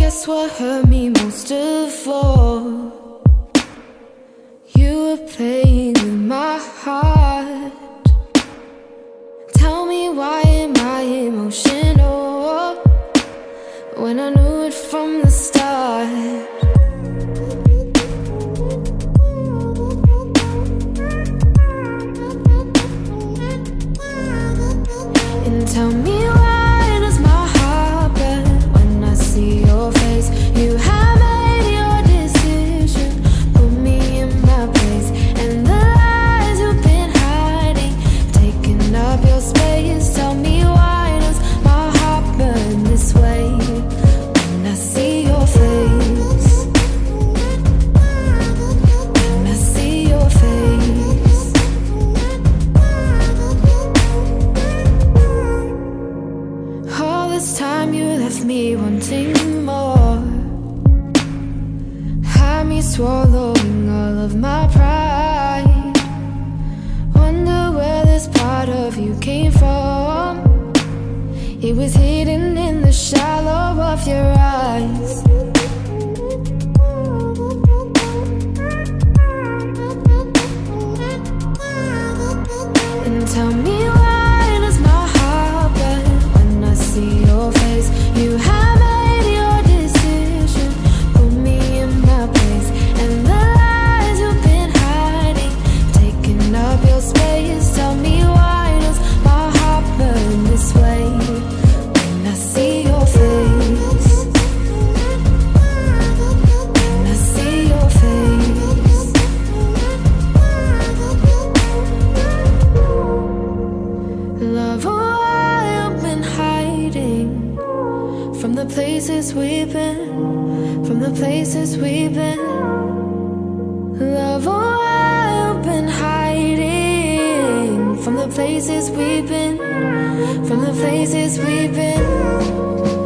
guess what hurt me most of all? You were playing with my heart. Tell me, why am I emotional when I knew it from the start? And tell me, why does my heart burn when I see your face? You have made your decision, put me in my place, and the lies you've been hiding, taking up your space. Tell me, why does my heart burn this way when I see your face? When I see your face. All this time you left me wanting more, had me swallowing all of my pride. Wonder where this part of you came from. It was hidden in the shallow of your eyes. And tell me, why does my heart burn when I see your face? You have made your decision, put me in my place, and the lies you've been hiding, taking up your space. Tell me, why does my heart burn this way when I see your face? When I see your face. Love, why you've been hiding from the places we've been, from the places we've been. Love, why you've been hiding from the places we've been, from the places we've been.